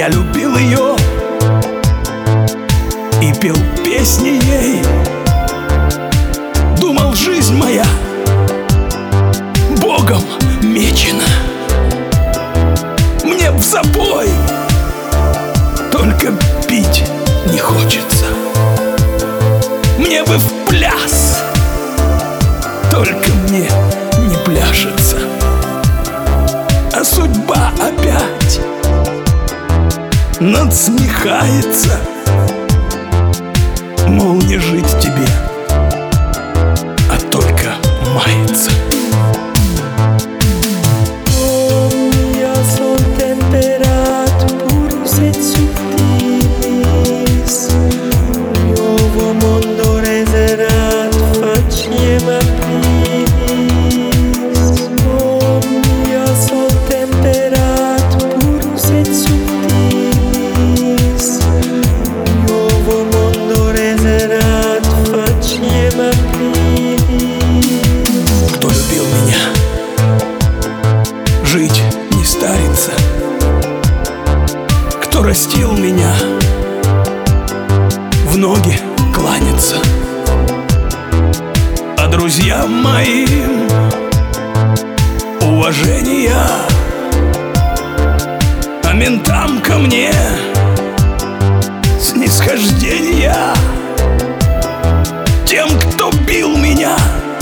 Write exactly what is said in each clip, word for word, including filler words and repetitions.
Я любил ее и пел песни ей. Думал, жизнь моя Богом мечена. Мне в запой, только пить не хочется. Мне бы в пляс, только мне не пляшется. А судьба опять надсмехается, мол, не жить тебе, а только мается. Кто любил меня, жить не старится. Кто растил меня, в ноги кланяться. А друзьям моим уважения, а ментам ко мне снисхождения. Тем, кто бил меня,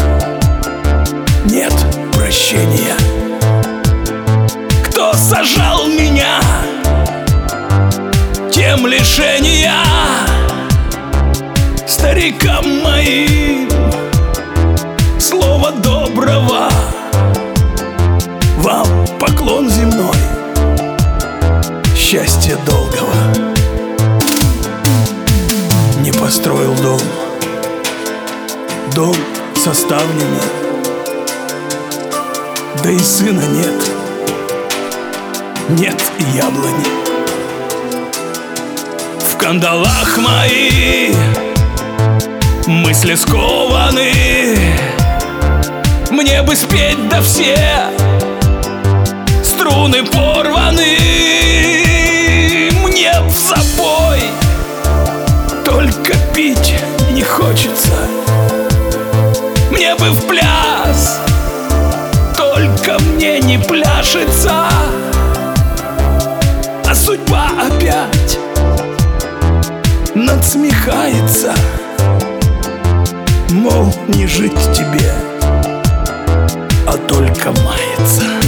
нет прощения. Кто сажал меня, тем лишения. Старикам моим слова доброго, вам поклон земной, счастья долгого. Не построил дом, дом со ставнями, да и сына нет, нет и яблони. В кандалах мои мысли скованы. Мне бы спеть, да все струны порваны. Мне в запой, только пить не хочется. Мне бы в пляс, только мне не пляшется. А судьба опять надсмехается, мол, не жить тебе, а только мается.